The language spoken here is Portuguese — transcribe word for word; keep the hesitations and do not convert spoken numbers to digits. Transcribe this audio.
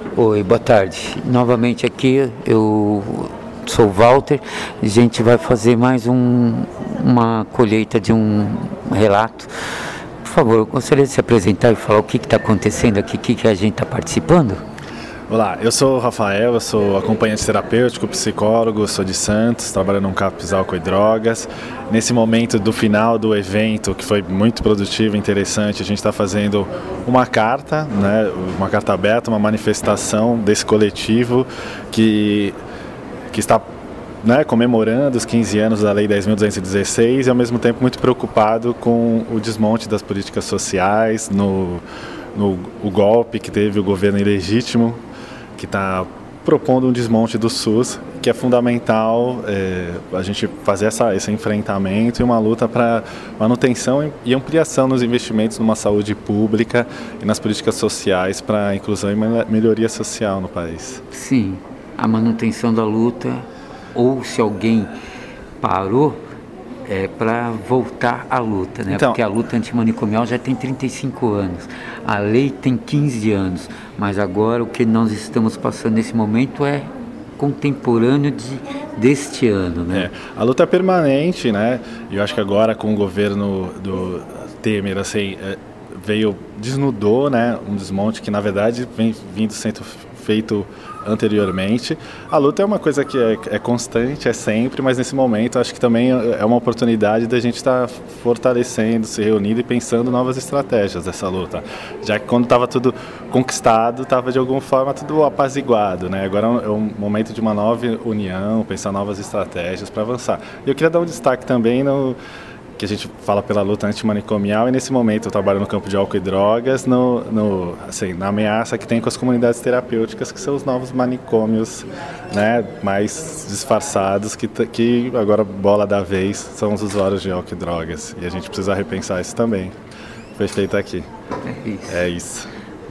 Oi, boa tarde. Novamente aqui, eu sou o Walter. A gente vai fazer mais um, uma colheita de um relato. Por favor, eu gostaria de se apresentar e falar o que está acontecendo aqui, o que, que a gente está participando? Olá, eu sou o Rafael, eu sou acompanhante terapêutico, psicólogo, sou de Santos, trabalho no CAPS Álcool e Drogas. Nesse momento do final do evento, que foi muito produtivo e interessante, a gente está fazendo uma carta, né, uma carta aberta, uma manifestação desse coletivo que, que está, né, comemorando os quinze anos da Lei dez mil duzentos e dezesseis e ao mesmo tempo muito preocupado com o desmonte das políticas sociais, no, no o golpe que teve o governo ilegítimo, que está propondo um desmonte do SUS, que é fundamental é, a gente fazer essa, esse enfrentamento e uma luta para manutenção e ampliação nos investimentos numa saúde pública e nas políticas sociais para inclusão e melhoria social no país. Sim, a manutenção da luta, ou se alguém parou, é para voltar à luta, né? Então, porque a luta antimanicomial já tem trinta e cinco anos, a lei tem quinze anos, mas agora o que nós estamos passando nesse momento é contemporâneo de, deste ano, né? É, a luta é permanente, né? E eu acho que agora com o governo do Temer, assim, veio, desnudou, né, um desmonte que na verdade vem vindo sendo feito anteriormente. A luta é uma coisa que é, é constante, é sempre, mas nesse momento acho que também é uma oportunidade da gente estar tá fortalecendo, se reunindo e pensando novas estratégias dessa luta. Já que quando estava tudo conquistado, estava de alguma forma tudo apaziguado, né? Agora é um momento de uma nova união, pensar novas estratégias para avançar. E eu queria dar um destaque também no que a gente fala pela luta antimanicomial, e nesse momento eu trabalho no campo de álcool e drogas, no, no, assim, na ameaça que tem com as comunidades terapêuticas, que são os novos manicômios, né, mais disfarçados, que, que agora bola da vez são os usuários de álcool e drogas. E a gente precisa repensar isso também. Foi feito aqui. É isso. É isso.